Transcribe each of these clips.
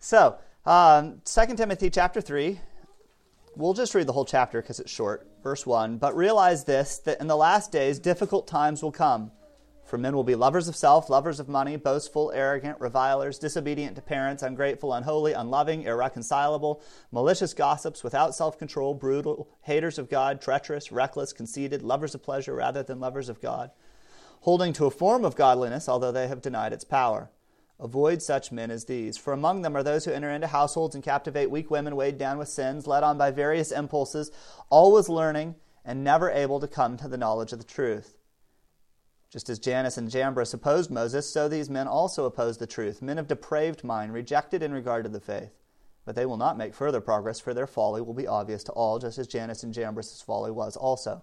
So, 2 Timothy chapter 3, we'll just read the whole chapter because it's short. Verse 1, "But realize this, that in the last days difficult times will come. For men will be lovers of self, lovers of money, boastful, arrogant, revilers, disobedient to parents, ungrateful, unholy, unloving, irreconcilable, malicious gossips, without self-control, brutal, haters of God, treacherous, reckless, conceited, lovers of pleasure rather than lovers of God, holding to a form of godliness, although they have denied its power. Avoid such men as these. For among them are those who enter into households and captivate weak women weighed down with sins, led on by various impulses, always learning and never able to come to the knowledge of the truth. Just as Jannes and Jambres opposed Moses, so these men also oppose the truth, men of depraved mind, rejected in regard to the faith. But they will not make further progress, for their folly will be obvious to all, just as Jannes and Jambres' folly was also.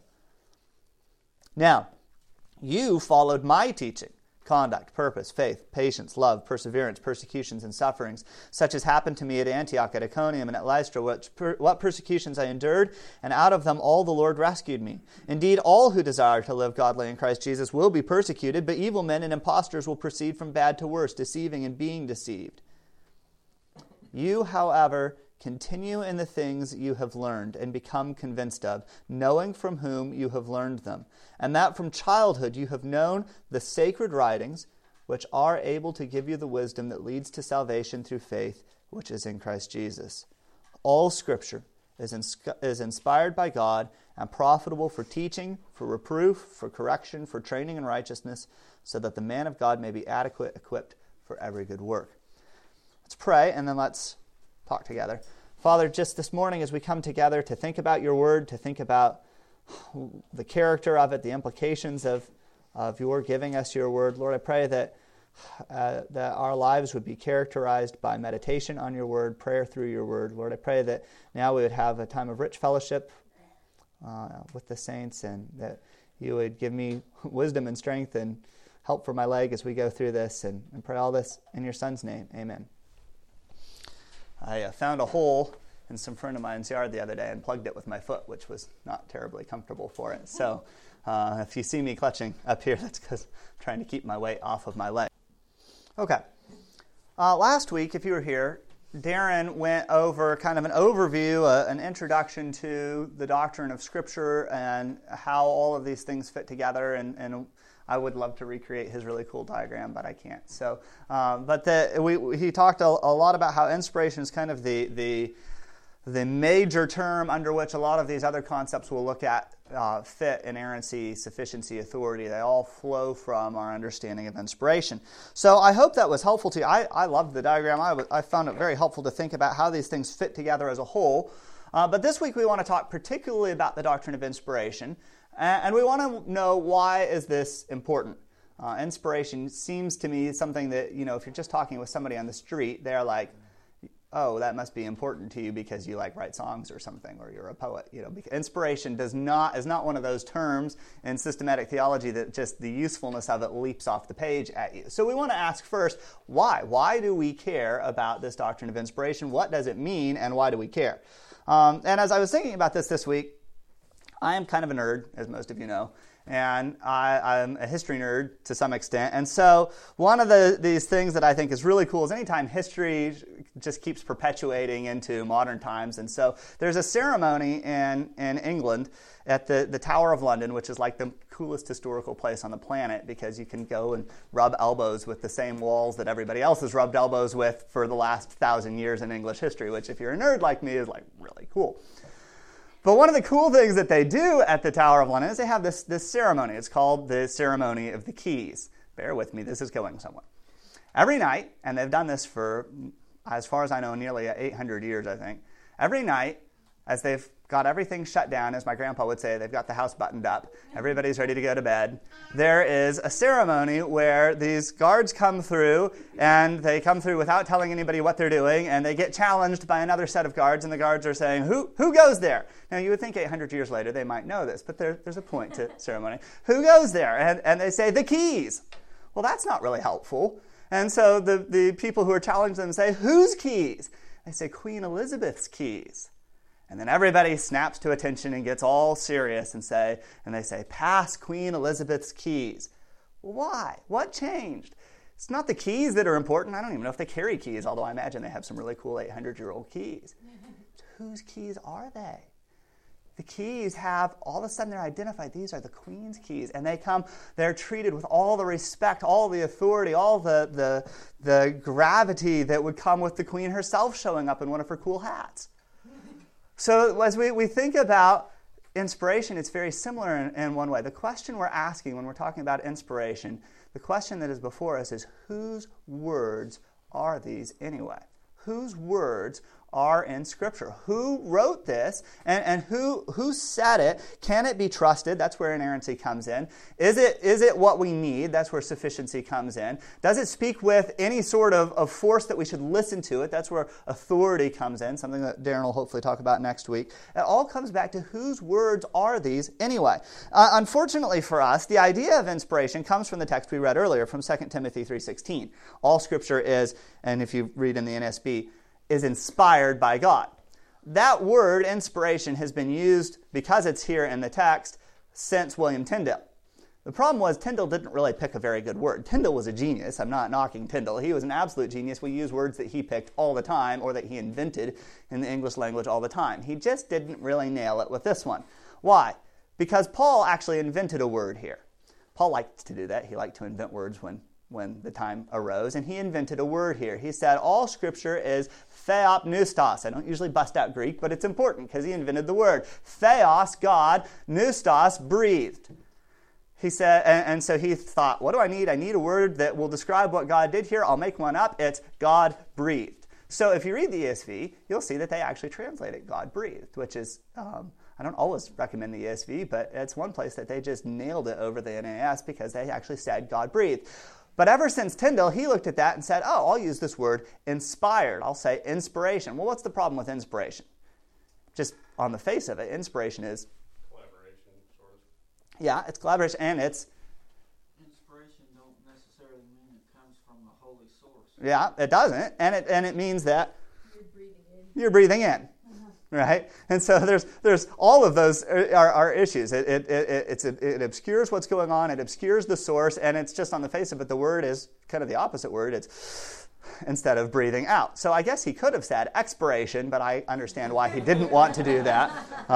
Now, you followed my teaching, conduct, purpose, faith, patience, love, perseverance, persecutions, and sufferings, such as happened to me at Antioch, at Iconium, and at Lystra, what persecutions I endured, and out of them all the Lord rescued me. Indeed, all who desire to live godly in Christ Jesus will be persecuted, but evil men and impostors will proceed from bad to worse, deceiving and being deceived. You, however, continue in the things you have learned and become convinced of, knowing from whom you have learned them, and that from childhood you have known the sacred writings, which are able to give you the wisdom that leads to salvation through faith, which is in Christ Jesus. All Scripture is inspired by God and profitable for teaching, for reproof, for correction, for training in righteousness, so that the man of God may be adequate, equipped for every good work." Let's pray, and then let's talk together. Father, just this morning as we come together to think about your word, to think about the character of it, the implications of your giving us your word, Lord, I pray that our lives would be characterized by meditation on your word, prayer through your word. Lord, I pray that now we would have a time of rich fellowship with the saints, and that you would give me wisdom and strength and help for my leg as we go through this, and pray all this in your Son's name. Amen. I found a hole in some friend of mine's yard the other day and plugged it with my foot, which was not terribly comfortable for it. So if you see me clutching up here, that's because I'm trying to keep my weight off of my leg. Okay. Last week, if you were here, Darren went over kind of an overview, an introduction to the doctrine of Scripture and how all of these things fit together, and I would love to recreate his really cool diagram, but I can't. So, he talked a lot about how inspiration is kind of the major term under which a lot of these other concepts we'll look at fit: inerrancy, sufficiency, authority. They all flow from our understanding of inspiration. So I hope that was helpful to you. I loved the diagram. I found it very helpful to think about how these things fit together as a whole. But this week we want to talk particularly about the doctrine of inspiration. And we want to know, why is this important? Inspiration seems to me something that, if you're just talking with somebody on the street, they're like, oh, that must be important to you because you write songs or something, or you're a poet. Inspiration is not one of those terms in systematic theology that just the usefulness of it leaps off the page at you. So we want to ask first, why? Why do we care about this doctrine of inspiration? What does it mean, and why do we care? And as I was thinking about this week, I am kind of a nerd, as most of you know, and I'm a history nerd to some extent. And so one of these things that I think is really cool is anytime history just keeps perpetuating into modern times. And so there's a ceremony in England at the Tower of London, which is like the coolest historical place on the planet, because you can go and rub elbows with the same walls that everybody else has rubbed elbows with for the last 1,000 years in English history, which if you're a nerd like me is really cool. But one of the cool things that they do at the Tower of London is they have this ceremony. It's called the Ceremony of the Keys. Bear with me, this is going somewhere. Every night, and they've done this for, as far as I know, nearly 800 years, I think. Every night, as they've got everything shut down, as my grandpa would say, they've got the house buttoned up, everybody's ready to go to bed, there is a ceremony where these guards come through, and they come through without telling anybody what they're doing, and they get challenged by another set of guards, and the guards are saying, who goes there? Now, you would think 800 years later they might know this, but there's a point to ceremony. Who goes there? And they say, the keys. Well, that's not really helpful. And so the people who are challenging them say, whose keys? They say, Queen Elizabeth's keys. And then everybody snaps to attention and gets all serious and they say, pass Queen Elizabeth's keys. Well, why? What changed? It's not the keys that are important. I don't even know if they carry keys, although I imagine they have some really cool 800-year-old keys. Whose keys are they? The keys have, all of a sudden they're identified. These are the queen's keys. And they're treated with all the respect, all the authority, all the gravity that would come with the queen herself showing up in one of her cool hats. So as we think about inspiration, it's very similar in one way. The question we're asking when we're talking about inspiration, the question that is before us is, whose words are these anyway? Whose words are in Scripture? Who wrote this and who said it? Can it be trusted? That's where inerrancy comes in. Is it what we need? That's where sufficiency comes in. Does it speak with any sort of force that we should listen to it? That's where authority comes in, something that Darren will hopefully talk about next week. It all comes back to whose words are these anyway? Unfortunately for us, the idea of inspiration comes from the text we read earlier from 2 Timothy 3:16. All Scripture is, and if you read in the NSB, is inspired by God. That word, inspiration, has been used, because it's here in the text, since William Tyndale. The problem was Tyndale didn't really pick a very good word. Tyndale was a genius. I'm not knocking Tyndale. He was an absolute genius. We use words that he picked all the time or that he invented in the English language all the time. He just didn't really nail it with this one. Why? Because Paul actually invented a word here. Paul liked to do that. He liked to invent words when the time arose, and he invented a word here. He said, all Scripture is theopneustos. I don't usually bust out Greek, but it's important because he invented the word. Theos, God, neustos, breathed. He said, and so he thought, what do I need? I need a word that will describe what God did here. I'll make one up. It's God breathed. So if you read the ESV, you'll see that they actually translate it God breathed, which is, I don't always recommend the ESV, but it's one place that they just nailed it over the NAS because they actually said God breathed. But ever since Tyndale, he looked at that and said, I'll use this word inspired. I'll say inspiration. Well, what's the problem with inspiration? Just on the face of it, inspiration is collaboration, sort of. Yeah, it's collaboration, and it's inspiration don't necessarily mean it comes from a holy source. Yeah, it doesn't, and it means that You're breathing in. Right? And so there's all of those are issues. It obscures what's going on. It obscures the source, and it's just on the face of it. The word is kind of the opposite word. It's instead of breathing out. So I guess he could have said expiration, but I understand why he didn't want to do that.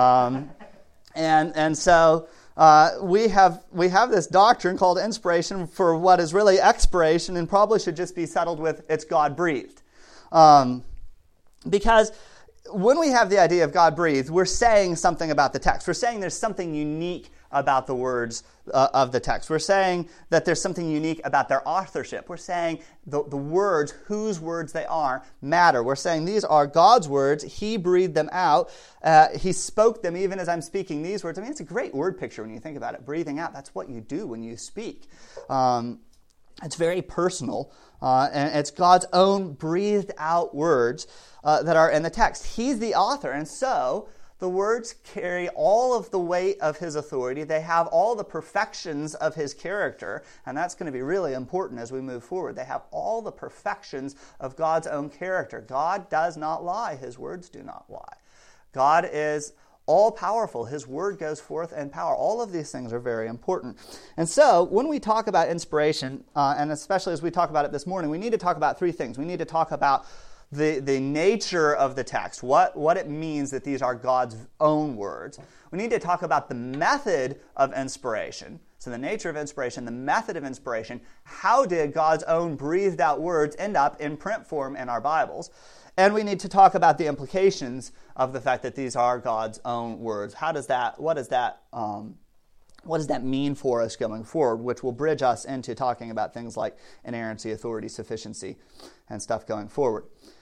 So we have this doctrine called inspiration for what is really expiration, and probably should just be settled with it's God breathed, because when we have the idea of God breathed, we're saying something about the text. We're saying there's something unique about the words of the text. We're saying that there's something unique about their authorship. We're saying the words, whose words they are, matter. We're saying these are God's words. He breathed them out. He spoke them even as I'm speaking these words. I mean, it's a great word picture when you think about it. Breathing out, that's what you do when you speak. It's very personal, and it's God's own breathed out words that are in the text. He's the author, and so the words carry all of the weight of his authority. They have all the perfections of his character, and that's going to be really important as we move forward. They have all the perfections of God's own character. God does not lie. His words do not lie. God is all-powerful. His word goes forth in power. All of these things are very important. And so, when we talk about inspiration, and especially as we talk about it this morning, we need to talk about three things. We need to talk about the nature of the text, what it means that these are God's own words. We need to talk about the method of inspiration. So the nature of inspiration, the method of inspiration. How did God's own breathed out words end up in print form in our Bibles? And we need to talk about the implications of the fact that these are God's own words. What does that mean for us going forward, which will bridge us into talking about things like inerrancy, authority, sufficiency, and stuff going forward.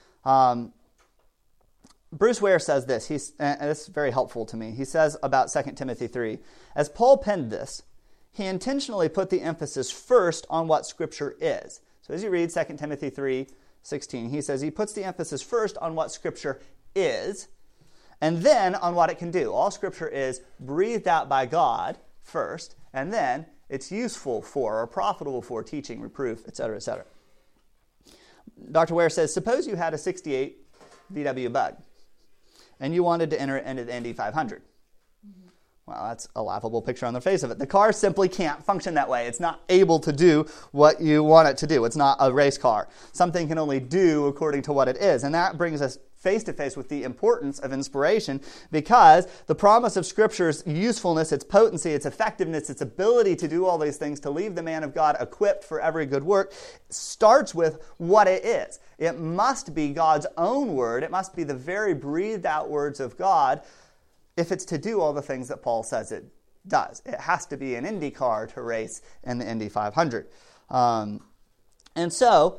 Bruce Ware says this, and this is very helpful to me. He says about 2 Timothy 3, as Paul penned this, he intentionally put the emphasis first on what Scripture is. So as you read 2 Timothy 3:16, he says he puts the emphasis first on what Scripture is, and then on what it can do. All Scripture is breathed out by God first, and then it's useful for or profitable for teaching, reproof, etc., etc. Dr. Ware says, suppose you had a 68 VW Bug, and you wanted to enter it into the Indy 500. Well, that's a laughable picture on the face of it. The car simply can't function that way. It's not able to do what you want it to do. It's not a race car. Something can only do according to what it is. And that brings us face to face with the importance of inspiration, because the promise of Scripture's usefulness, its potency, its effectiveness, its ability to do all these things, to leave the man of God equipped for every good work, starts with what it is. It must be God's own word. It must be the very breathed out words of God if it's to do all the things that Paul says it does. It has to be an Indy car to race in the Indy 500. And so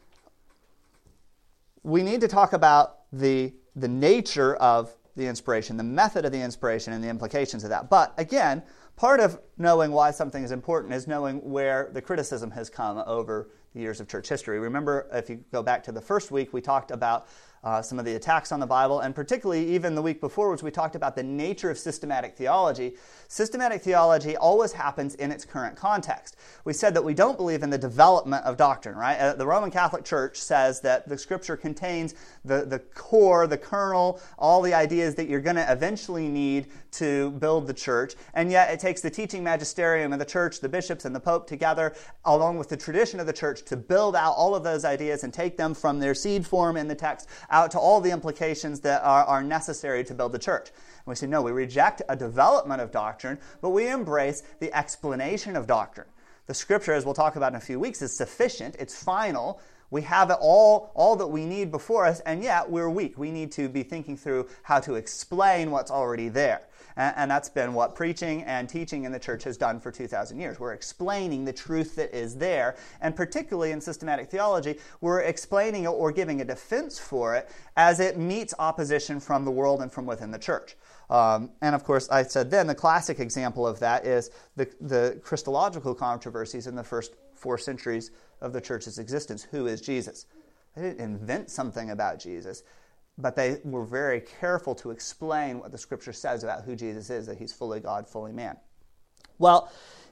we need to talk about the nature of the inspiration, the method of the inspiration, and the implications of that. But again, part of knowing why something is important is knowing where the criticism has come over the years of church history. Remember, if you go back to the first week, we talked about some of the attacks on the Bible, and particularly even the week before, which we talked about the nature of systematic theology. Systematic theology always happens in its current context. We said that we don't believe in the development of doctrine, right? The Roman Catholic Church says that the Scripture contains the core, the kernel, all the ideas that you're going to eventually need to build the church, and yet it takes the teaching magisterium of the church, the bishops and the pope together, along with the tradition of the church, to build out all of those ideas and take them from their seed form in the text out to all the implications that are necessary to build the church. And we say, no, we reject a development of doctrine, but we embrace the explanation of doctrine. The Scripture, as we'll talk about in a few weeks, is sufficient, it's final. We have it all that we need before us, and yet we're weak. We need to be thinking through how to explain what's already there. And that's been what preaching and teaching in the church has done for 2,000 years. We're explaining the truth that is there, and particularly in systematic theology, we're explaining it or giving a defense for it as it meets opposition from the world and from within the church. And of course, I said then, the classic example of that is the Christological controversies in the first 4 centuries of the church's existence. Who is Jesus? They didn't invent something about Jesus, but they were very careful to explain what the Scripture says about who Jesus is, that he's fully God, fully man. Well,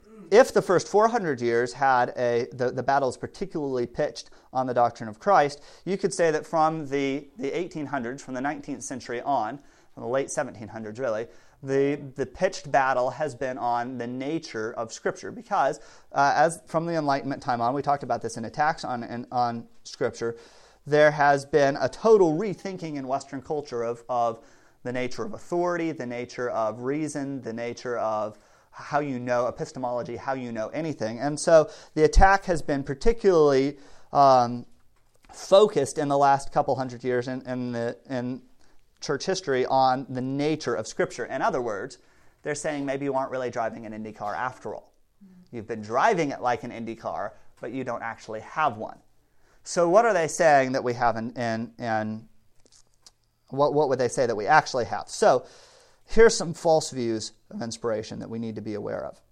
if the first 400 years had the battles particularly pitched on the doctrine of Christ, you could say that from the 1800s, from the 19th century on, from the late 1700s really, the pitched battle has been on the nature of Scripture, because as from the Enlightenment time on, we talked about this in attacks on Scripture, there has been a total rethinking in Western culture of the nature of authority, the nature of reason, the nature of how you know epistemology, how you know anything. And so the attack has been particularly focused in the last couple hundred years in church history on the nature of Scripture. In other words, they're saying maybe you aren't really driving an Indy car after all. You've been driving it like an Indy car, but you don't actually have one. So what are they saying that we have and what would they say that we actually have? So here's some false views of inspiration that we need to be aware of.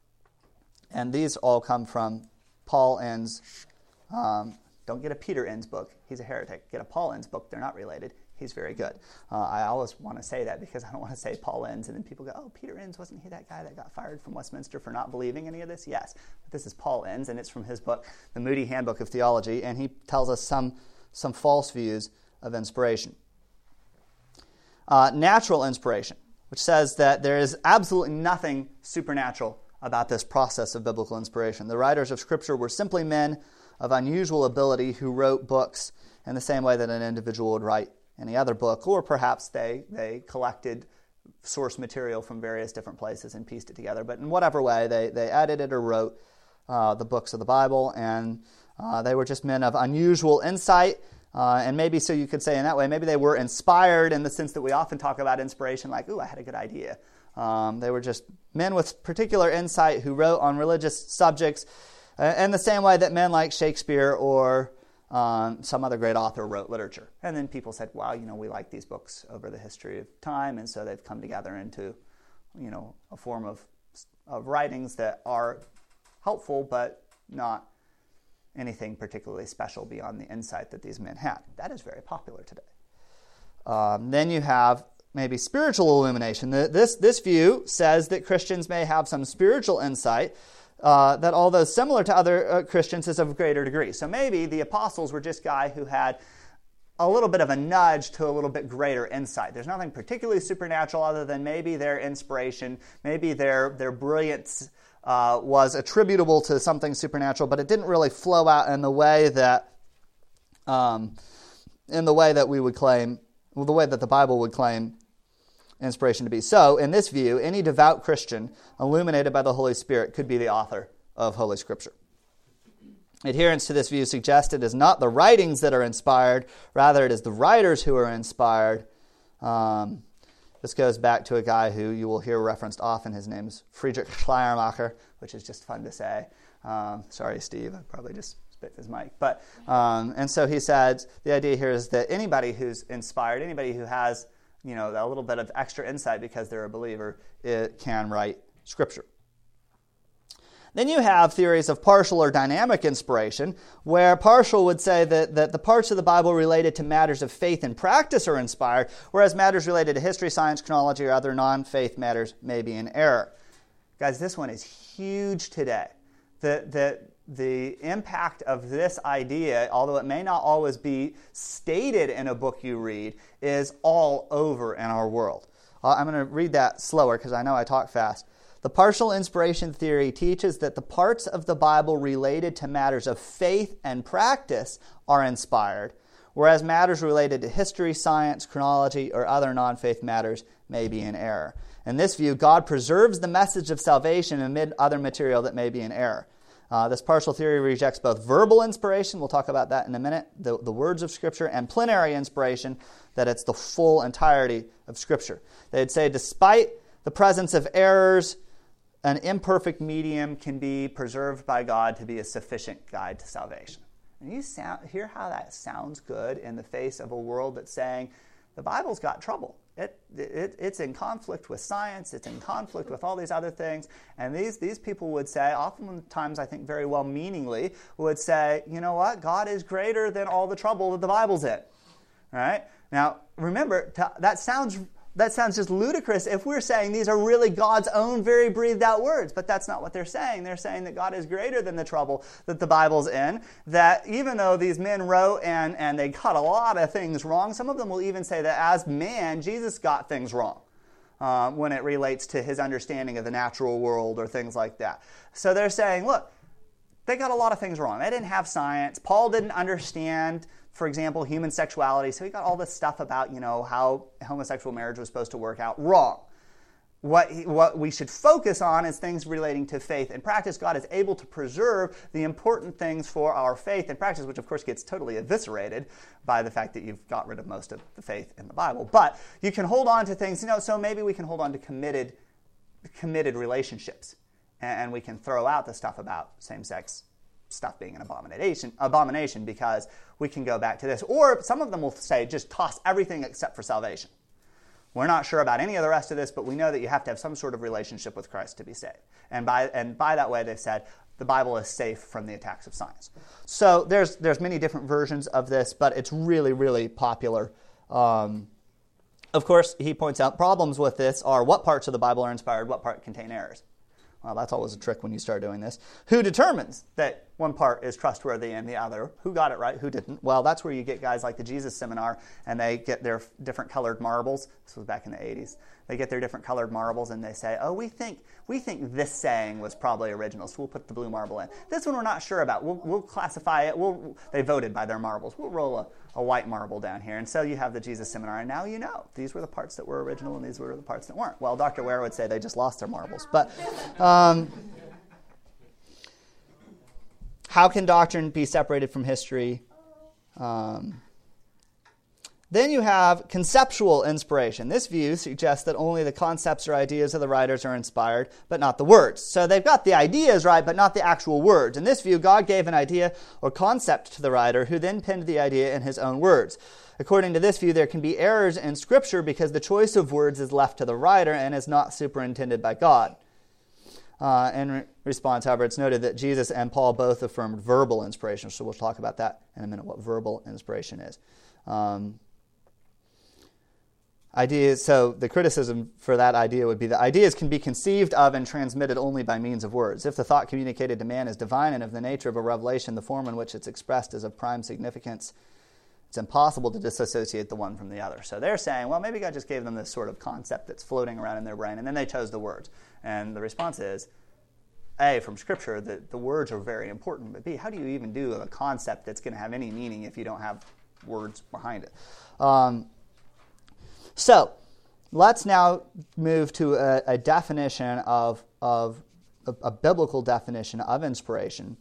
And these all come from Paul Enns. Don't get a Peter Enns book. He's a heretic. Get a Paul Enns book. They're not related. He's very good. I always want to say that because I don't want to say Paul Enns, and then people go, oh, Peter Enns, wasn't he that guy that got fired from Westminster for not believing any of this? Yes. But this is Paul Enns, and it's from his book, The Moody Handbook of Theology, and he tells us some false views of inspiration. Natural inspiration, which says that there is absolutely nothing supernatural about this process of biblical inspiration. The writers of Scripture were simply men of unusual ability who wrote books in the same way that an individual would write any other book, or perhaps they collected source material from various different places and pieced it together. But in whatever way, they edited or wrote the books of the Bible, and they were just men of unusual insight, and maybe so you could say in that way, maybe they were inspired in the sense that we often talk about inspiration like, ooh, I had a good idea. They were just men with particular insight who wrote on religious subjects in the same way that men like Shakespeare or some other great author wrote literature. And then people said, wow, we like these books over the history of time, and so they've come together into, a form of writings that are helpful, but not anything particularly special beyond the insight that these men had. That is very popular today. Then you have maybe spiritual illumination. This view says that Christians may have some spiritual insight that, although similar to other Christians, is of a greater degree. So maybe the apostles were just guys who had a little bit of a nudge to a little bit greater insight. There's nothing particularly supernatural other than maybe their inspiration, maybe their brilliance was attributable to something supernatural, but it didn't really flow out in the way that we would claim, well, the way that the Bible would claim inspiration to be. So, in this view, any devout Christian illuminated by the Holy Spirit could be the author of Holy Scripture. Adherence to this view suggests it is not the writings that are inspired, rather it is the writers who are inspired. This goes back to a guy who you will hear referenced often. His name is Friedrich Schleiermacher, which is just fun to say. Sorry, Steve, I probably just spit his mic. But and so he said the idea here is that anybody who's inspired, anybody who has a little bit of extra insight because they're a believer, it can write Scripture. Then you have theories of partial or dynamic inspiration, where partial would say that the parts of the Bible related to matters of faith and practice are inspired, whereas matters related to history, science, chronology, or other non-faith matters may be in error. Guys, this one is huge today. The impact of this idea, although it may not always be stated in a book you read, is all over in our world. I'm going to read that slower because I know I talk fast. The partial inspiration theory teaches that the parts of the Bible related to matters of faith and practice are inspired, whereas matters related to history, science, chronology, or other non-faith matters may be in error. In this view, God preserves the message of salvation amid other material that may be in error. This partial theory rejects both verbal inspiration, we'll talk about that in a minute, the words of Scripture, and plenary inspiration, that it's the full entirety of Scripture. They'd say despite the presence of errors, an imperfect medium can be preserved by God to be a sufficient guide to salvation. And you hear how that sounds good in the face of a world that's saying the Bible's got trouble. It's in conflict with science. It's in conflict with all these other things. And these people would say, oftentimes I think very well-meaningly, would say, you know what? God is greater than all the trouble that the Bible's in. All right? Now, remember, that sounds just ludicrous if we're saying these are really God's own very breathed out words, but that's not what they're saying. They're saying that God is greater than the trouble that the Bible's in, that even though these men wrote and they got a lot of things wrong, some of them will even say that as man, Jesus got things wrong when it relates to his understanding of the natural world or things like that. So they're saying, look, they got a lot of things wrong. They didn't have science. Paul didn't understand, for example, human sexuality. So he got all this stuff about, how homosexual marriage was supposed to work out wrong. What we should focus on is things relating to faith and practice. God is able to preserve the important things for our faith and practice, which of course gets totally eviscerated by the fact that you've got rid of most of the faith in the Bible. But you can hold on to things, so maybe we can hold on to committed relationships. And we can throw out the stuff about same-sex stuff being an abomination because we can go back to this. Or some of them will say, just toss everything except for salvation. We're not sure about any of the rest of this, but we know that you have to have some sort of relationship with Christ to be saved. And by that way, they've said the Bible is safe from the attacks of science. So there's many different versions of this, but it's really, really popular. Of course, he points out problems with this are what parts of the Bible are inspired, what part contain errors. Well, that's always a trick when you start doing this. Who determines that one part is trustworthy and the other? Who got it right? Who didn't? Well, that's where you get guys like the Jesus Seminar, and they get their different colored marbles. This was back in the 80s. They get their different colored marbles, and they say, oh, we think this saying was probably original, so we'll put the blue marble in. This one we're not sure about. We'll classify it. They voted by their marbles. We'll roll a white marble down here. And so you have the Jesus Seminar, and now you know. These were the parts that were original, and these were the parts that weren't. Well, Dr. Ware would say they just lost their marbles. But how can doctrine be separated from history? Then you have conceptual inspiration. This view suggests that only the concepts or ideas of the writers are inspired, but not the words. So they've got the ideas right, but not the actual words. In this view, God gave an idea or concept to the writer, who then penned the idea in his own words. According to this view, there can be errors in Scripture because the choice of words is left to the writer and is not superintended by God. In response, however, it's noted that Jesus and Paul both affirmed verbal inspiration, so we'll talk about that in a minute, what verbal inspiration is. Ideas. So the criticism for that idea would be that ideas can be conceived of and transmitted only by means of words. If the thought communicated to man is divine and of the nature of a revelation, the form in which it's expressed is of prime significance. It's impossible to disassociate the one from the other. So they're saying, well, maybe God just gave them this sort of concept that's floating around in their brain, and then they chose the words. And the response is, A, from Scripture, that the words are very important, but B, how do you even do a concept that's going to have any meaning if you don't have words behind it? So let's now move to a definition of a biblical definition of inspiration.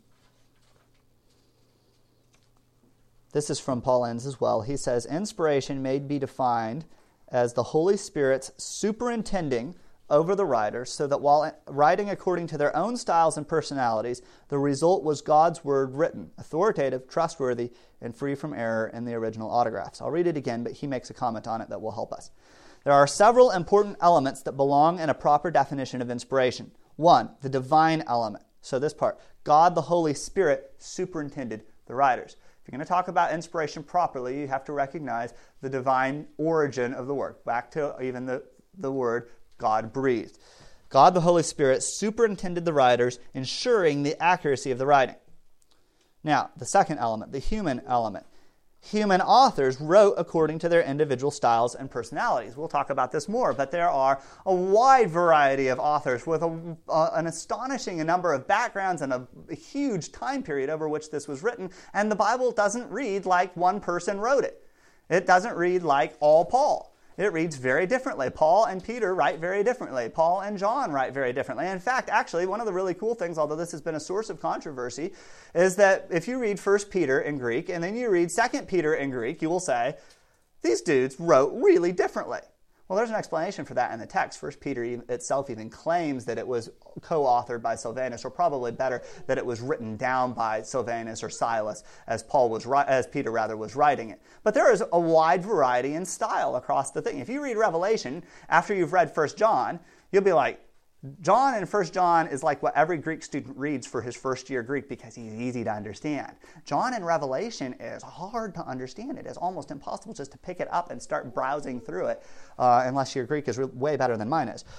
This is from Paul Enns as well. He says, inspiration may be defined as the Holy Spirit's superintending over the writers, so that while writing according to their own styles and personalities, the result was God's word written, authoritative, trustworthy, and free from error in the original autographs. I'll read it again, but he makes a comment on it that will help us. There are several important elements that belong in a proper definition of inspiration. 1, the divine element. So this part, God the Holy Spirit superintended the writers. If you're going to talk about inspiration properly, you have to recognize the divine origin of the word. Back to even the word God breathed. God the Holy Spirit superintended the writers, ensuring the accuracy of the writing. Now, the second element, the human element. Human authors wrote according to their individual styles and personalities. We'll talk about this more, but there are a wide variety of authors with an astonishing number of backgrounds and a huge time period over which this was written, and the Bible doesn't read like one person wrote it. It doesn't read like all Paul. It reads very differently. Paul and Peter write very differently. Paul and John write very differently. In fact, actually, one of the really cool things, although this has been a source of controversy, is that if you read 1 Peter in Greek and then you read 2 Peter in Greek, you will say, these dudes wrote really differently. Well, there's an explanation for that in the text. 1 Peter itself even claims that it was co-authored by Silvanus, or probably better, that it was written down by Silvanus or Silas as Peter was writing it. But there is a wide variety in style across the thing. If you read Revelation after you've read 1 John, you'll be like, John in 1 John is like what every Greek student reads for his first year Greek because he's easy to understand. John in Revelation is hard to understand. It is almost impossible just to pick it up and start browsing through it unless your Greek is way better than mine is.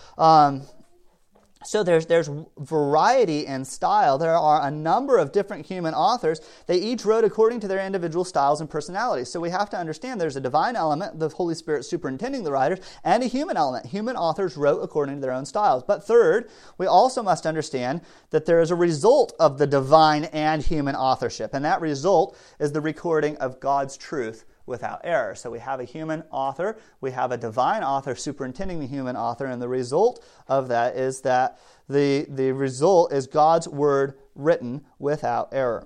So there's variety in style. There are a number of different human authors. They each wrote according to their individual styles and personalities. So we have to understand there's a divine element, the Holy Spirit superintending the writers, and a human element. Human authors wrote according to their own styles. But third, we also must understand that there is a result of the divine and human authorship, and that result is the recording of God's truth without error. So we have a human author, we have a divine author superintending the human author, and the result of that is that the result is God's word written without error.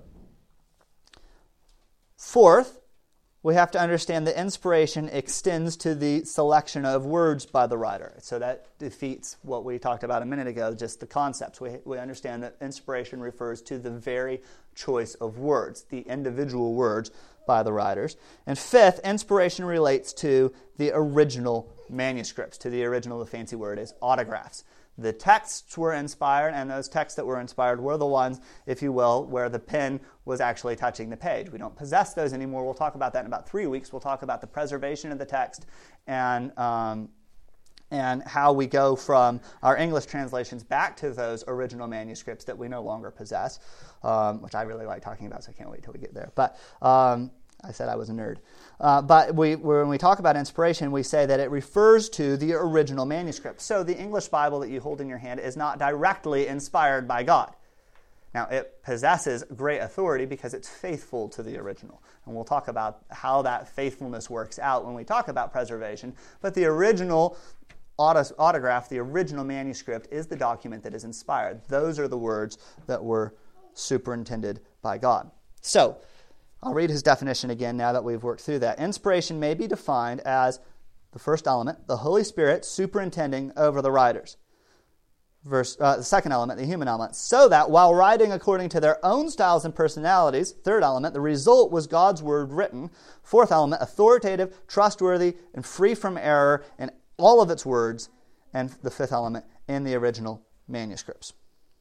Fourth, we have to understand that inspiration extends to the selection of words by the writer. So that defeats what we talked about a minute ago, just the concepts. We understand that inspiration refers to the very choice of words, the individual words by the writers. And fifth, inspiration relates to the original manuscripts. To the original, the fancy word is autographs. The texts were inspired, and those texts that were inspired were the ones, if you will, where the pen was actually touching the page. We don't possess those anymore. We'll talk about that in about 3 weeks. We'll talk about the preservation of the text and how we go from our English translations back to those original manuscripts that we no longer possess, which I really like talking about, so I can't wait till we get there. But I said I was a nerd. But when we talk about inspiration, we say that it refers to the original manuscript. So the English Bible that you hold in your hand is not directly inspired by God. Now, it possesses great authority because it's faithful to the original. And we'll talk about how that faithfulness works out when we talk about preservation. But the original autograph, the original manuscript, is the document that is inspired. Those are the words that were superintended by God. So, I'll read his definition again now that we've worked through that. Inspiration may be defined as the first element, the Holy Spirit superintending over the writers. The second element, the human element, so that while writing according to their own styles and personalities, third element, the result was God's word written. Fourth element, authoritative, trustworthy, and free from error in all of its words. And the fifth element, in the original manuscripts.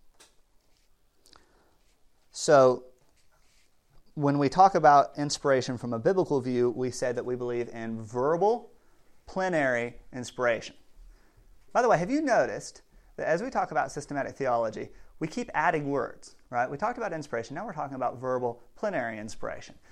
So, when we talk about inspiration from a biblical view, we say that we believe in verbal, plenary inspiration. By the way, have you noticed that as we talk about systematic theology, we keep adding words, right? We talked about inspiration, now we're talking about verbal, plenary inspiration.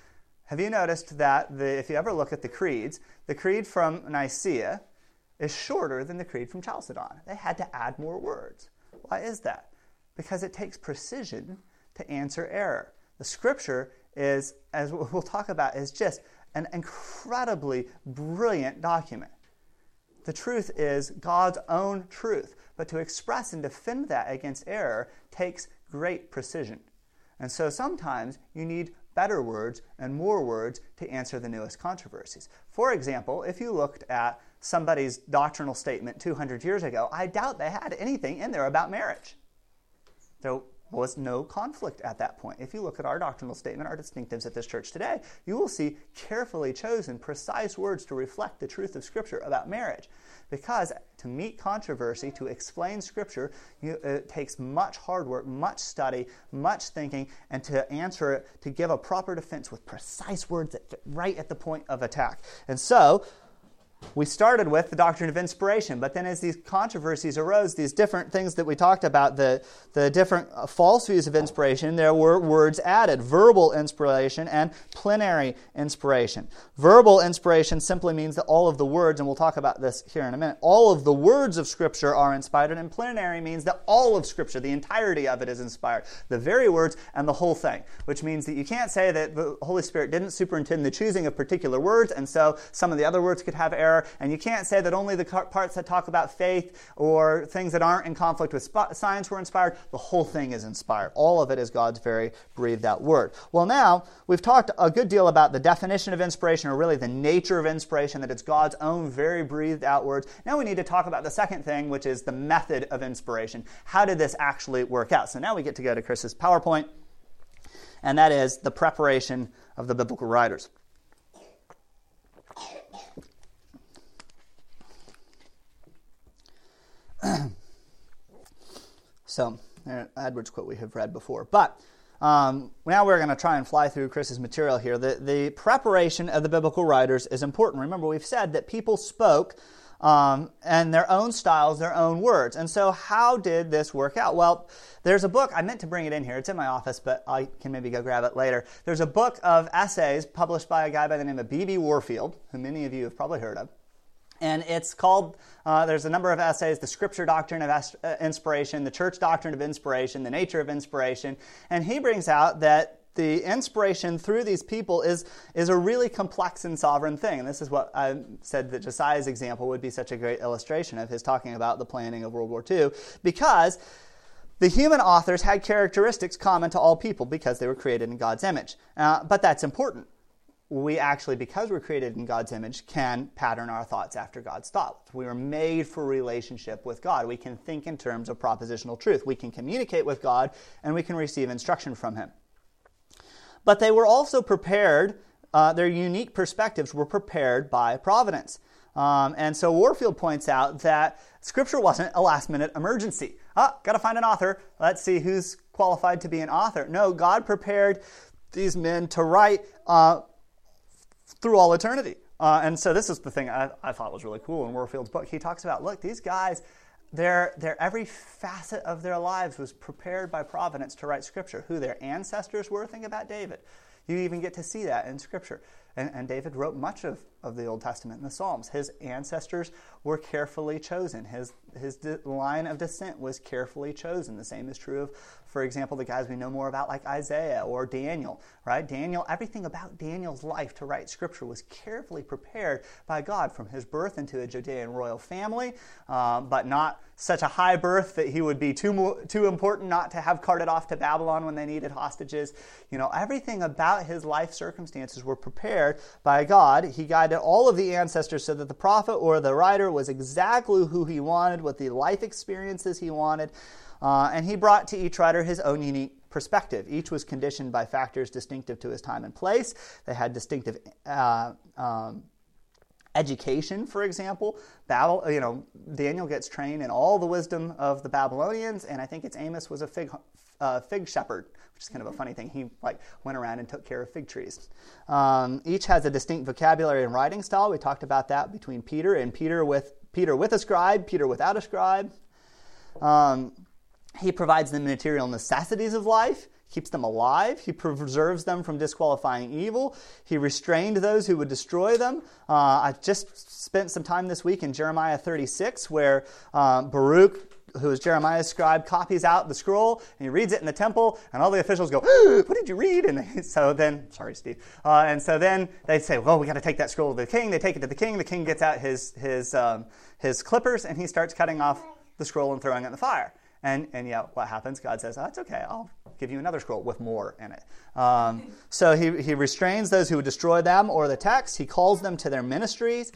Have you noticed that if you ever look at the creeds, the creed from Nicaea is shorter than the creed from Chalcedon? They had to add more words. Why is that? Because it takes precision to answer error. The Scripture is, as we'll talk about, is just an incredibly brilliant document. The truth is God's own truth, but to express and defend that against error takes great precision. And so sometimes you need better words and more words to answer the newest controversies. For example, if you looked at somebody's doctrinal statement 200 years ago, I doubt they had anything in there about marriage. There was no conflict at that point. If you look at our doctrinal statement, our distinctives at this church today, you will see carefully chosen, precise words to reflect the truth of Scripture about marriage. Because to meet controversy, to explain Scripture, it takes much hard work, much study, much thinking, and to answer it, to give a proper defense with precise words that fit right at the point of attack. And so, we started with the doctrine of inspiration, but then as these controversies arose, these different things that we talked about, the different false views of inspiration, there were words added: verbal inspiration and plenary inspiration. Verbal inspiration simply means that all of the words, and we'll talk about this here in a minute, all of the words of Scripture are inspired, and plenary means that all of Scripture, the entirety of it, is inspired. The very words and the whole thing, which means that you can't say that the Holy Spirit didn't superintend the choosing of particular words, and so some of the other words could have error. And you can't say that only the parts that talk about faith or things that aren't in conflict with science were inspired. The whole thing is inspired. All of it is God's very breathed out word. Well, now we've talked a good deal about the definition of inspiration, or really the nature of inspiration, that it's God's own very breathed out words. Now we need to talk about the second thing, which is the method of inspiration. How did this actually work out? So now we get to go to Chris's PowerPoint, and that is the preparation of the biblical writers. So, Edwards quote we have read before. But now we're going to try and fly through Chris's material here. The preparation of the biblical writers is important. Remember, we've said that people spoke and their own styles, their own words. And so how did this work out? Well, there's a book. I meant to bring it in here. It's in my office, but I can maybe go grab it later. There's a book of essays published by a guy by the name of B.B. Warfield, who many of you have probably heard of. And it's called, there's a number of essays: the Scripture Doctrine of Inspiration, the Church Doctrine of Inspiration, the Nature of Inspiration. And he brings out that the inspiration through these people is a really complex and sovereign thing. And this is what I said that Josiah's example would be such a great illustration of his talking about the planning of World War II, because the human authors had characteristics common to all people because they were created in God's image. But that's important. We actually, because we're created in God's image, can pattern our thoughts after God's thoughts. We were made for relationship with God. We can think in terms of propositional truth. We can communicate with God, and we can receive instruction from Him. But they were also prepared, their unique perspectives were prepared by providence. And so Warfield points out that Scripture wasn't a last-minute emergency. Got to find an author. Let's see who's qualified to be an author. No, God prepared these men to write through all eternity. And so this is the thing I thought was really cool in Warfield's book. He talks about, look, these guys, their every facet of their lives was prepared by providence to write Scripture. Who their ancestors were, think about David. You even get to see that in Scripture. And David wrote much of the Old Testament and the Psalms. His ancestors were carefully chosen. His line of descent was carefully chosen. The same is true of, for example, the guys we know more about like Isaiah or Daniel, right? Daniel, everything about Daniel's life to write Scripture was carefully prepared by God, from his birth into a Judean royal family, but not such a high birth that he would be too important not to have carted off to Babylon when they needed hostages. You know, everything about his life circumstances were prepared by God. He guided all of the ancestors so that the prophet or the writer was exactly who he wanted, what the life experiences he wanted, and he brought to each writer his own unique perspective. Each was conditioned by factors distinctive to his time and place. They had distinctive education, for example. Daniel gets trained in all the wisdom of the Babylonians, and I think it's Amos was a fig shepherd, which is kind of a funny thing. He went around and took care of fig trees. Each has a distinct vocabulary and writing style. We talked about that between Peter and Peter with a scribe, Peter without a scribe. He provides the material necessities of life. keeps them alive. He preserves them from disqualifying evil. He restrained those who would destroy them. I just spent some time this week in Jeremiah 36 where Baruch, who is Jeremiah's scribe, copies out the scroll, and he reads it in the temple, and all the officials go, what did you read? And so then, sorry, Steve. And so then they say, well, we got to take that scroll to the king. They take it to the king. The king gets out his clippers, and he starts cutting off the scroll and throwing it in the fire. And yeah, what happens? God says, it's okay. I'll give you another scroll with more in it. So he restrains those who would destroy them or the text. He calls them to their ministries.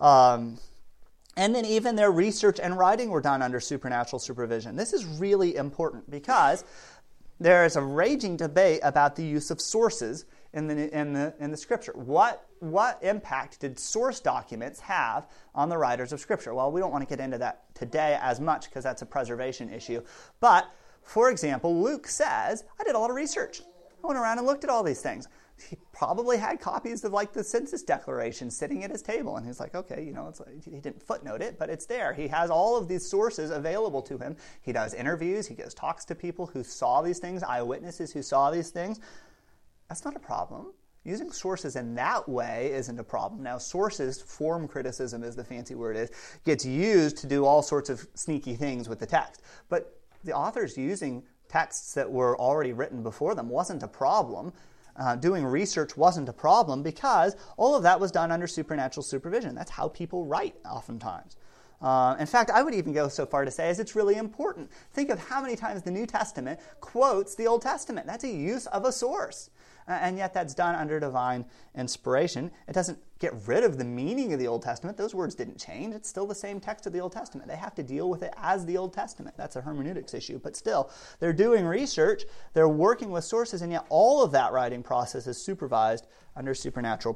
And then even their research and writing were done under supernatural supervision. This is really important because there is a raging debate about the use of sources in the Scripture. What impact did source documents have on the writers of Scripture? Well, we don't want to get into that today as much because that's a preservation issue. But, for example, Luke says, I did a lot of research. I went around and looked at all these things. He probably had copies of the census declaration sitting at his table. And he's like, okay, he didn't footnote it, but it's there. He has all of these sources available to him. He does interviews. He goes talks to people who saw these things, eyewitnesses who saw these things. That's not a problem. Using sources in that way isn't a problem. Now, sources, form criticism is the fancy word is, gets used to do all sorts of sneaky things with the text. But the authors using texts that were already written before them wasn't a problem. Doing research wasn't a problem because all of that was done under supernatural supervision. That's how people write oftentimes. In fact, I would even go so far to say as it's really important. Think of how many times the New Testament quotes the Old Testament. That's a use of a source. And yet that's done under divine inspiration. It doesn't get rid of the meaning of the Old Testament. Those words didn't change. It's still the same text of the Old Testament. They have to deal with it as the Old Testament. That's a hermeneutics issue. But still, they're doing research. They're working with sources. And yet all of that writing process is supervised under supernatural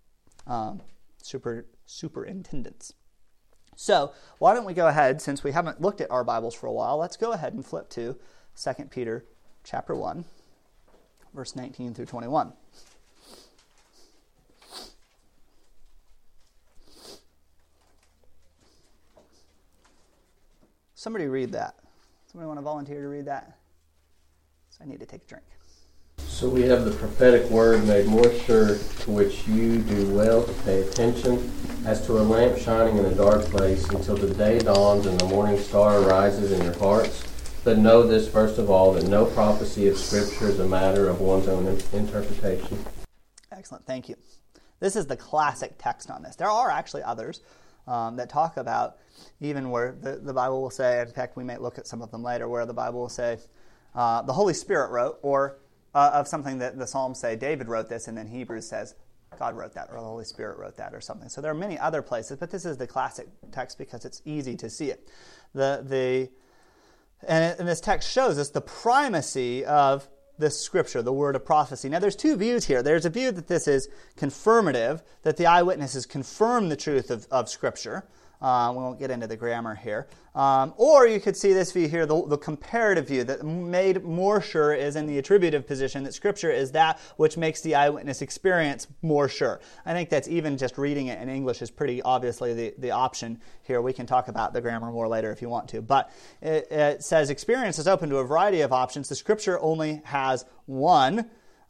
superintendence. So why don't we go ahead, since we haven't looked at our Bibles for a while, let's go ahead and flip to 2 Peter chapter 1. Verse 19 through 21. Somebody read that. Somebody want to volunteer to read that? So I need to take a drink. So we have the prophetic word made more sure, to which you do well to pay attention, as to a lamp shining in a dark place until the day dawns and the morning star rises in your hearts. But know this, first of all, that no prophecy of Scripture is a matter of one's own interpretation. Excellent, thank you. This is the classic text on this. There are actually others that talk about even where the Bible will say, in fact, we may look at some of them later, where the Bible will say, the Holy Spirit wrote, or of something that the Psalms say, David wrote this, and then Hebrews says, God wrote that, or the Holy Spirit wrote that, or something. So there are many other places, but this is the classic text because it's easy to see it. And this text shows us the primacy of this Scripture, the word of prophecy. Now, there's two views here. There's a view that this is confirmative, that the eyewitnesses confirm the truth of Scripture. We won't get into the grammar here. Or you could see this view here, the comparative view, that made more sure is in the attributive position, that Scripture is that which makes the eyewitness experience more sure. I think that's even just reading it in English is pretty obviously the option here. We can talk about the grammar more later if you want to. But it says experience is open to a variety of options. The Scripture only has one.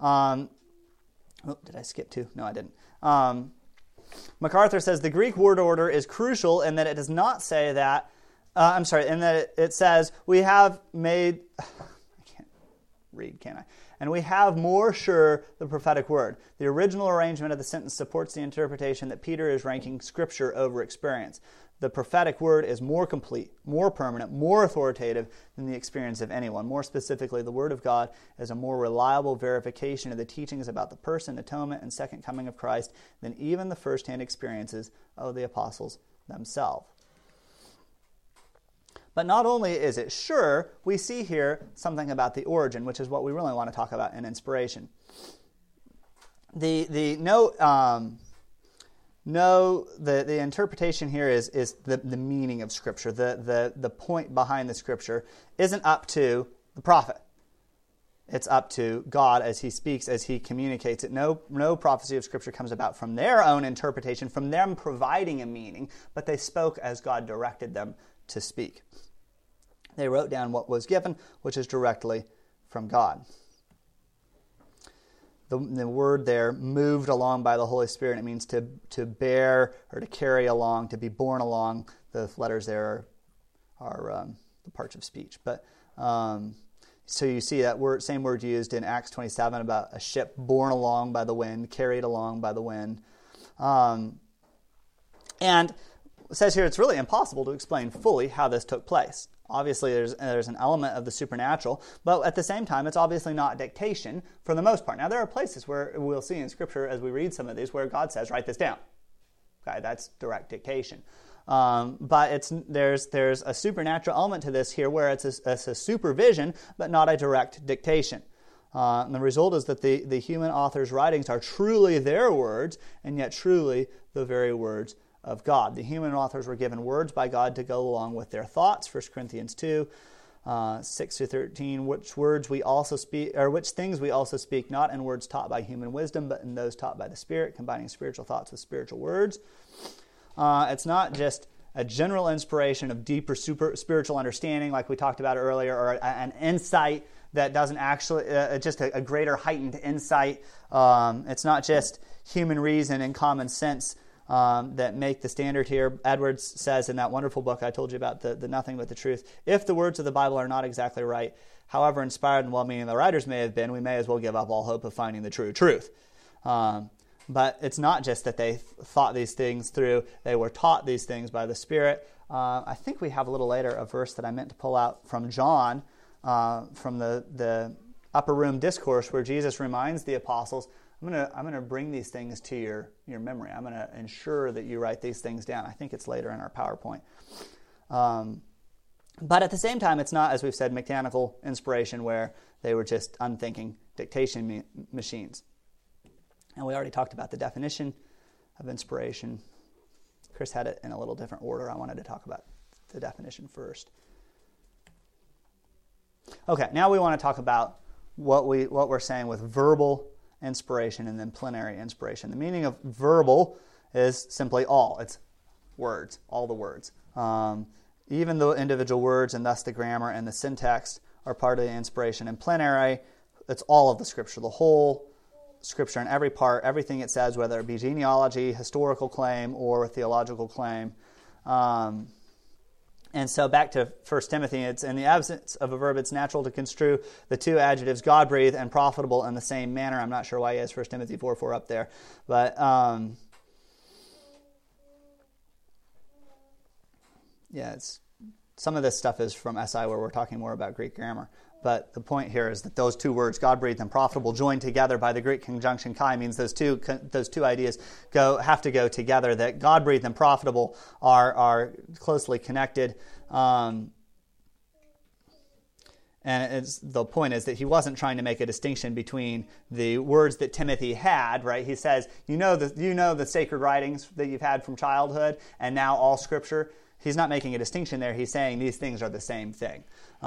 Did I skip two? No, I didn't. MacArthur says the Greek word order is crucial in that it does not say that, in that it says, we have made, I can't read, can I? And we have more sure the prophetic word. The original arrangement of the sentence supports the interpretation that Peter is ranking Scripture over experience. The prophetic word is more complete, more permanent, more authoritative than the experience of anyone. More specifically, the Word of God is a more reliable verification of the teachings about the person, atonement, and second coming of Christ than even the first-hand experiences of the apostles themselves. But not only is it sure, we see here something about the origin, which is what we really want to talk about in inspiration. The interpretation here is the meaning of Scripture. The point behind the Scripture isn't up to the prophet. It's up to God as He speaks, as He communicates it. No prophecy of Scripture comes about from their own interpretation, from them providing a meaning, but they spoke as God directed them to speak. They wrote down what was given, which is directly from God. the word there, moved along by the Holy Spirit. It means to bear or to carry along, to be borne along. The letters there are the parts of speech. But so you see that same word used in Acts 27 about a ship borne along by the wind, carried along by the wind. And it says here it's really impossible to explain fully how this took place. Obviously, there's an element of the supernatural, but at the same time, it's obviously not dictation for the most part. Now, there are places where we'll see in Scripture, as we read some of these, where God says, write this down. Okay, that's direct dictation. But there's a supernatural element to this here where it's a supervision, but not a direct dictation. And the result is that the human author's writings are truly their words, and yet truly the very words of God. The human authors were given words by God to go along with their thoughts. 1 Corinthians 2, 6-13, which things we also speak, not in words taught by human wisdom, but in those taught by the Spirit, combining spiritual thoughts with spiritual words. It's not just a general inspiration of deeper spiritual understanding, like we talked about earlier, or an insight that doesn't actually, just a greater heightened insight. It's not just human reason and common sense that make the standard here. Edwards says in that wonderful book I told you about, the Nothing But the Truth, if the words of the Bible are not exactly right, however inspired and well-meaning the writers may have been, we may as well give up all hope of finding the true truth. But it's not just that they thought these things through, they were taught these things by the Spirit. I think we have a little later a verse that I meant to pull out from John, from the upper room discourse, where Jesus reminds the apostles, I'm going to bring these things to your memory. I'm going to ensure that you write these things down. I think it's later in our PowerPoint. But at the same time, it's not, as we've said, mechanical inspiration where they were just unthinking dictation machines. And we already talked about the definition of inspiration. Chris had it in a little different order. I wanted to talk about the definition first. Okay, now we want to talk about what we're saying with verbal inspiration and then plenary inspiration. The meaning of verbal is simply all. It's words, all the words. Even the individual words and thus the grammar and the syntax are part of the inspiration. And plenary, it's all of the Scripture, the whole Scripture in every part, everything it says, whether it be genealogy, historical claim, or theological claim. And so back to 1 Timothy, it's in the absence of a verb, it's natural to construe the two adjectives, God-breathed and profitable, in the same manner. I'm not sure why he has 1 Timothy 4:4 up there. But some of this stuff is from SI where we're talking more about Greek grammar. But the point here is that those two words, God-breathed and profitable, joined together by the Greek conjunction kai, means those two ideas have to go together. That God-breathed and profitable are closely connected. And the point is that he wasn't trying to make a distinction between the words that Timothy had, right? He says, you know the sacred writings that you've had from childhood, and now all Scripture. He's not making a distinction there. He's saying these things are the same thing.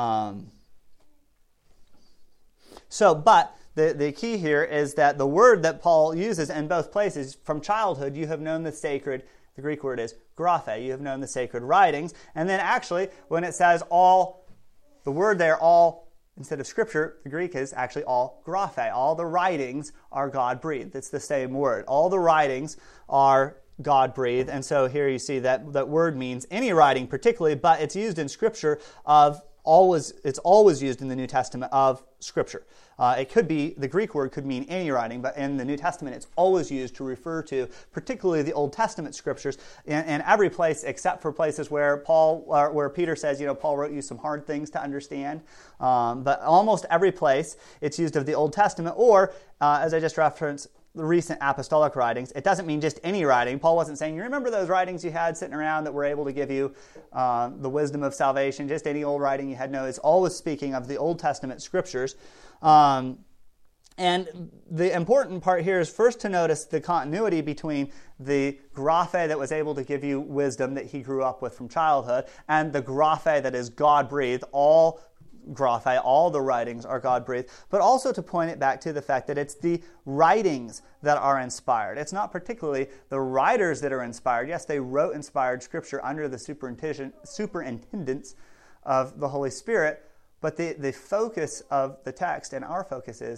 But the key here is that the word that Paul uses in both places, from childhood, you have known the sacred, the Greek word is graphe, you have known the sacred writings. And then actually, when it says all, the word there, all, instead of Scripture, the Greek is actually all graphe. All the writings are God-breathed. It's the same word. All the writings are God-breathed. And so here you see that word means any writing particularly, but it's used in Scripture it's always used in the New Testament of Scripture. It could be, the Greek word could mean any writing, but in the New Testament it's always used to refer to particularly the Old Testament Scriptures in every place except for places where where Peter says, Paul wrote you some hard things to understand. But almost every place it's used of the Old Testament, or as I just referenced, the recent apostolic writings. It doesn't mean just any writing. Paul wasn't saying, you remember those writings you had sitting around that were able to give you the wisdom of salvation, just any old writing you had. No, it's always speaking of the Old Testament Scriptures. And the important part here is first to notice the continuity between the graphe that was able to give you wisdom that he grew up with from childhood and the graphe that is God-breathed, all graphe, all the writings are God-breathed, but also to point it back to the fact that it's the writings that are inspired. It's not particularly the writers that are inspired. Yes, they wrote inspired Scripture under the superintendence of the Holy Spirit, but the focus of the text, and our focus, is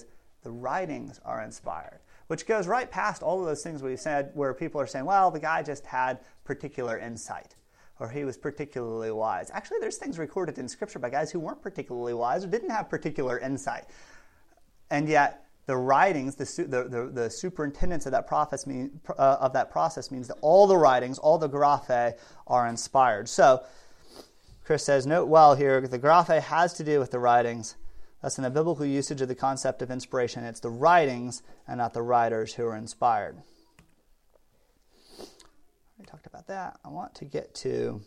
The writings are inspired, which goes right past all of those things we said where people are saying, well, the guy just had particular insight, or he was particularly wise. Actually, there's things recorded in Scripture by guys who weren't particularly wise or didn't have particular insight. And yet, the writings, the superintendence of that process means that all the writings, all the graphe, are inspired. So, Chris says, note well here, the graphe has to do with the writings. Thus, in the biblical usage of the concept of inspiration, it's the writings and not the writers who are inspired. We talked about that. I want to get to,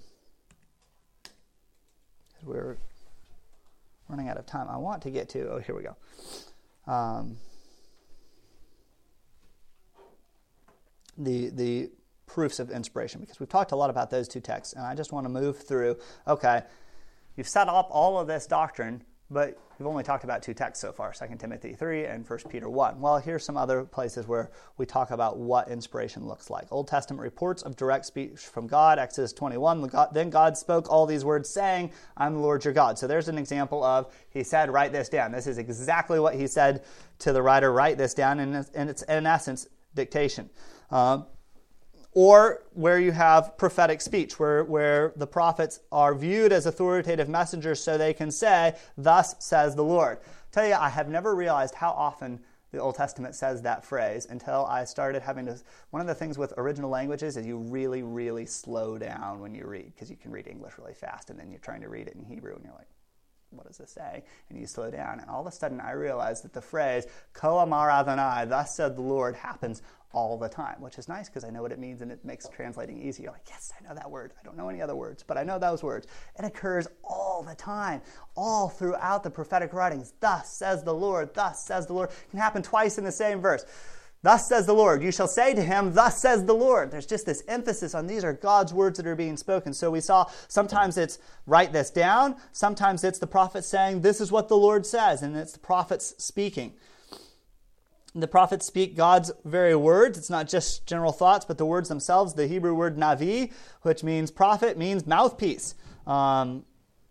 because we're running out of time, I want to get to, here we go. The proofs of inspiration, because we've talked a lot about those two texts, and I just want to move through, okay, you've set up all of this doctrine, but we've only talked about two texts so far, 2 Timothy 3 and 1 Peter 1. Well, here's some other places where we talk about what inspiration looks like. Old Testament reports of direct speech from God, Exodus 21, then God spoke all these words saying, I'm the Lord your God. So there's an example of, he said, write this down. This is exactly what he said to the writer, write this down, and it's in essence dictation. Or where you have prophetic speech, where the prophets are viewed as authoritative messengers so they can say, thus says the Lord. I tell you, I have never realized how often the Old Testament says that phrase until I started having to... One of the things with original languages is you really, really slow down when you read, because you can read English really fast, and then you're trying to read it in Hebrew, and you're like, what does this say? And you slow down, and all of a sudden I realized that the phrase, Ko Amar Adonai, thus said the Lord, happens all the time, which is nice because I know what it means and it makes translating easy. You're like, yes, I know that word. I don't know any other words, but I know those words. It occurs all the time, all throughout the prophetic writings. Thus says the Lord, thus says the Lord. It can happen twice in the same verse. Thus says the Lord. You shall say to him, thus says the Lord. There's just this emphasis on these are God's words that are being spoken. So we saw sometimes it's write this down. Sometimes it's the prophet saying, this is what the Lord says. And it's the prophets speaking. The prophets speak God's very words. It's not just general thoughts, but the words themselves. The Hebrew word navi, which means prophet, means mouthpiece. And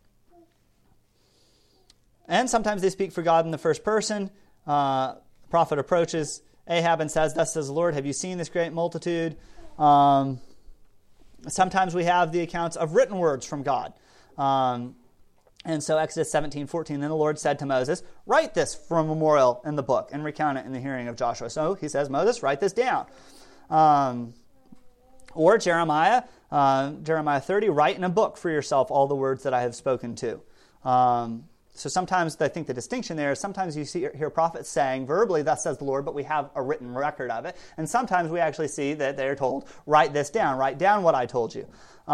sometimes they speak for God in the first person. The prophet approaches Ahab and says, thus says the Lord, have you seen this great multitude? Sometimes we have the accounts of written words from God. And so Exodus 17:14, then the Lord said to Moses, write this for a memorial in the book and recount it in the hearing of Joshua. So he says, Moses, write this down. Or Jeremiah 30, write in a book for yourself all the words that I have spoken to. So sometimes I think the distinction there is sometimes you hear prophets saying verbally, thus says the Lord, but we have a written record of it. And sometimes we actually see that they're told, write this down, write down what I told you.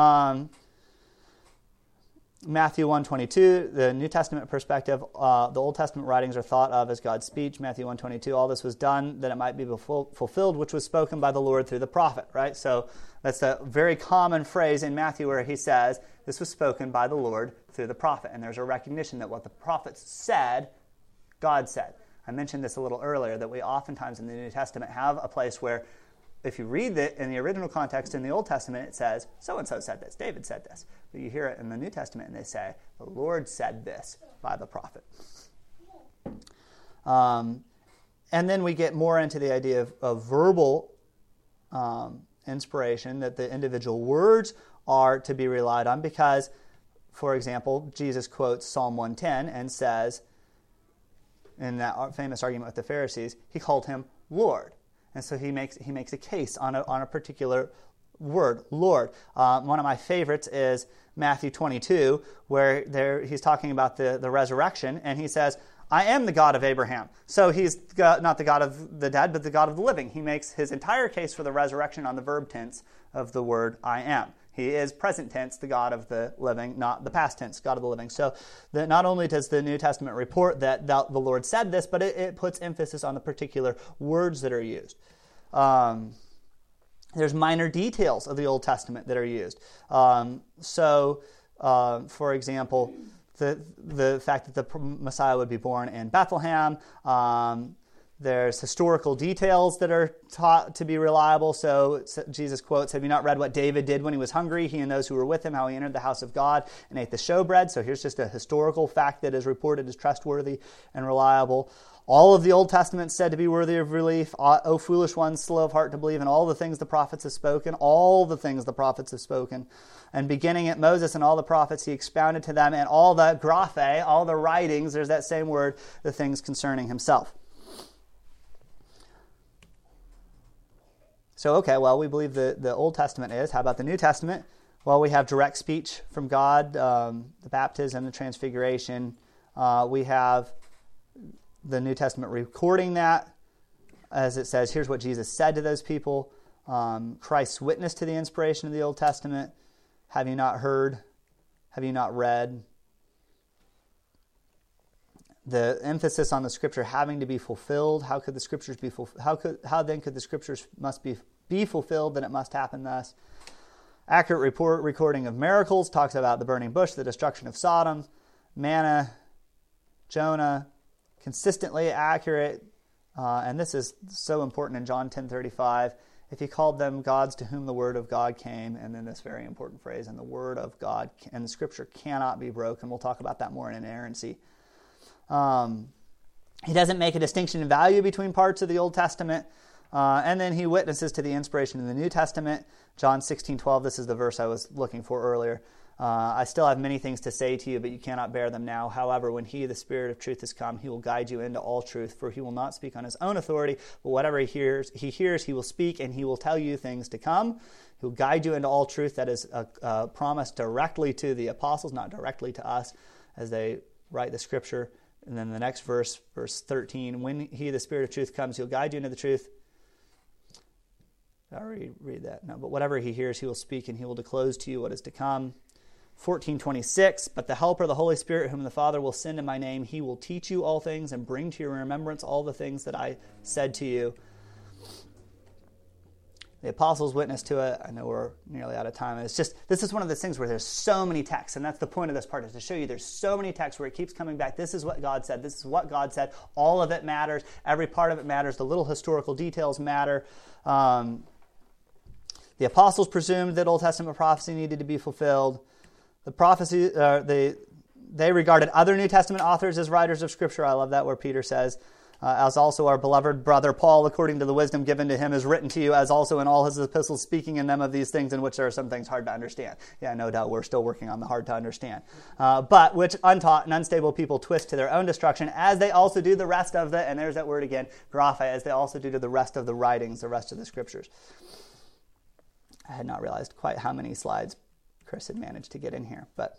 Matthew 1:22, the New Testament perspective, the Old Testament writings are thought of as God's speech. Matthew 1:22, all this was done that it might be fulfilled, which was spoken by the Lord through the prophet, right? So that's a very common phrase in Matthew where he says, this was spoken by the Lord through the prophet. And there's a recognition that what the prophets said, God said. I mentioned this a little earlier, that we oftentimes in the New Testament have a place where if you read it in the original context in the Old Testament, it says, so-and-so said this, David said this. But you hear it in the New Testament and they say, the Lord said this by the prophet. And then we get more into the idea of verbal inspiration, that the individual words are to be relied on because, for example, Jesus quotes Psalm 110 and says, in that famous argument with the Pharisees, he called him Lord. And so he makes a case on a particular word, Lord. One of my favorites is Matthew 22, where he's talking about the resurrection, and he says, I am the God of Abraham. So he's not the God of the dead, but the God of the living. He makes his entire case for the resurrection on the verb tense of the word I am. He is present tense, the God of the living, not the past tense, God of the living. So not only does the New Testament report that the Lord said this, but it puts emphasis on the particular words that are used. There's minor details of the Old Testament that are used. For example, the fact that the Messiah would be born in Bethlehem. There's historical details that are taught to be reliable. So Jesus quotes, have you not read what David did when he was hungry, he and those who were with him, how he entered the house of God and ate the showbread? So here's just a historical fact that is reported as trustworthy and reliable. All of the Old Testament is said to be worthy of relief. O foolish ones, slow of heart to believe in all the things the prophets have spoken. All the things the prophets have spoken. And beginning at Moses and all the prophets, he expounded to them, and all the graphe, all the writings, there's that same word, the things concerning himself. So, okay, well, we believe the Old Testament is. How about the New Testament? Well, we have direct speech from God, the baptism, the transfiguration. We have the New Testament recording that, as it says, here's what Jesus said to those people. Christ's witness to the inspiration of the Old Testament. Have you not heard? Have you not read? The emphasis on the Scripture having to be fulfilled. How could the Scriptures be fulfilled? How then could the Scriptures must be fulfilled? Then it must happen thus. Accurate recording of miracles talks about the burning bush, the destruction of Sodom, manna, Jonah. Consistently accurate, and this is so important in John 10:35. If he called them gods to whom the word of God came, and then this very important phrase, and the word of God and the Scripture cannot be broken. We'll talk about that more in inerrancy. He doesn't make a distinction in value between parts of the Old Testament, and then he witnesses to the inspiration in the New Testament. John 16:12. This is the verse I was looking for earlier. I still have many things to say to you, but you cannot bear them now. However, when he, the Spirit of truth, has come, he will guide you into all truth, for he will not speak on his own authority, but whatever he hears, he will speak, and he will tell you things to come. He will guide you into all truth. That is a promise directly to the apostles, not directly to us, as they write the Scripture. And then the next verse, verse 13, when he, the Spirit of truth, comes, he'll guide you into the truth. I already read that. No, but whatever he hears, he will speak, and he will disclose to you what is to come. 14:26, but the Helper, the Holy Spirit, whom the Father will send in my name, he will teach you all things and bring to your remembrance all the things that I said to you. The apostles witness to it. I know we're nearly out of time. It's just, this is one of those things where there's so many texts, and that's the point of this part, is to show you there's so many texts where it keeps coming back. This is what God said. This is what God said. All of it matters. Every part of it matters. The little historical details matter. The apostles presumed that Old Testament prophecy needed to be fulfilled. The prophecy, they regarded other New Testament authors as writers of Scripture. I love that, where Peter says, as also our beloved brother Paul, according to the wisdom given to him, is written to you, as also in all his epistles, speaking in them of these things, in which there are some things hard to understand. Yeah, no doubt we're still working on the hard to understand. But which untaught and unstable people twist to their own destruction, as they also do the rest of the, and there's that word again, graphe, as they also do to the rest of the writings, the rest of the Scriptures. I had not realized quite how many slides Chris had managed to get in here. But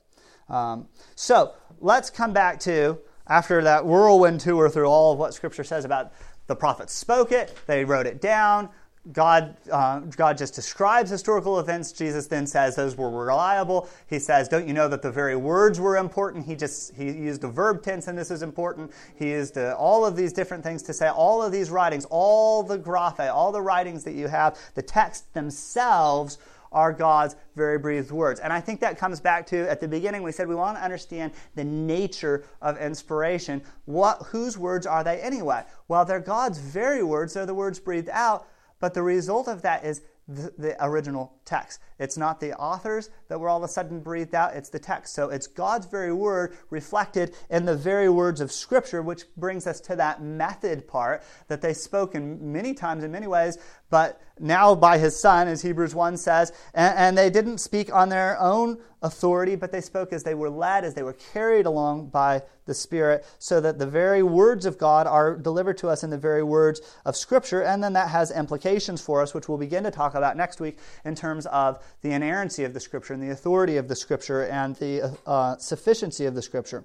so let's come back to, after that whirlwind tour through all of what Scripture says about the prophets spoke it, they wrote it down, God just describes historical events. Jesus then says those were reliable. He says, don't you know that the very words were important? He used a verb tense, and this is important. He used all of these different things to say all of these writings, all the graphe, all the writings that you have, the texts themselves are God's very breathed words. And I think that comes back to, at the beginning, we said we want to understand the nature of inspiration. Whose words are they anyway? Well, they're God's very words. They're the words breathed out. But the result of that is the original text. It's not the authors that were all of a sudden breathed out. It's the text. So it's God's very word reflected in the very words of Scripture, which brings us to that method part that they spoke in many times in many ways, but now by His Son, as Hebrews 1 says, and they didn't speak on their own authority, but they spoke as they were led, as they were carried along by the Spirit, so that the very words of God are delivered to us in the very words of Scripture, and then that has implications for us, which we'll begin to talk about next week in terms of the inerrancy of the Scripture and the authority of the Scripture and the sufficiency of the Scripture.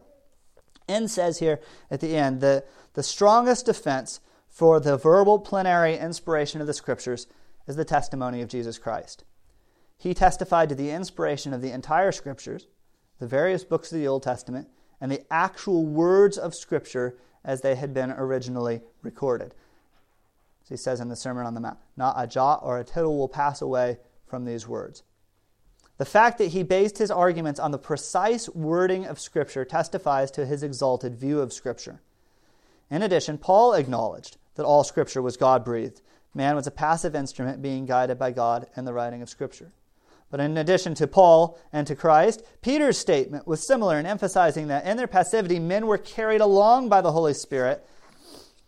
N says here at the end, the strongest defense for the verbal plenary inspiration of the Scriptures is the testimony of Jesus Christ. He testified to the inspiration of the entire Scriptures, the various books of the Old Testament, and the actual words of Scripture as they had been originally recorded. So he says in the Sermon on the Mount, not a jot or a tittle will pass away from these words. The fact that he based his arguments on the precise wording of Scripture testifies to his exalted view of Scripture. In addition, Paul acknowledged that all Scripture was God-breathed. Man was a passive instrument being guided by God in the writing of Scripture. But in addition to Paul and to Christ, Peter's statement was similar in emphasizing that in their passivity, men were carried along by the Holy Spirit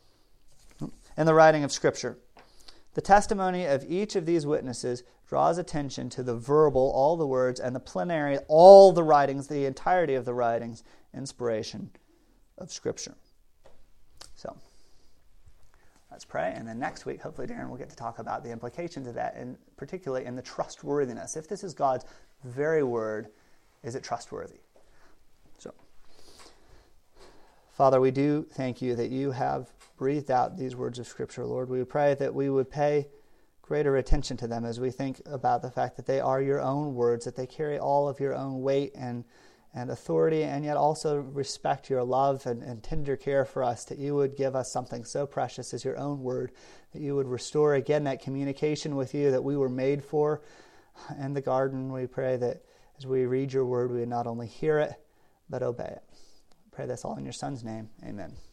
in the writing of Scripture. The testimony of each of these witnesses draws attention to the verbal, all the words, and the plenary, all the writings, the entirety of the writings, inspiration of Scripture. So, let's pray, and then next week, hopefully, Darren will get to talk about the implications of that, and particularly in the trustworthiness. If this is God's very word, is it trustworthy? So, Father, we do thank you that you have breathed out these words of Scripture, Lord. We pray that we would pay greater attention to them as we think about the fact that they are your own words, that they carry all of your own weight and authority, and yet also respect your love and tender care for us, that you would give us something so precious as your own word, that you would restore again that communication with you that we were made for in the garden. We pray that as we read your word, we would not only hear it, but obey it. We pray this all in your Son's name. Amen.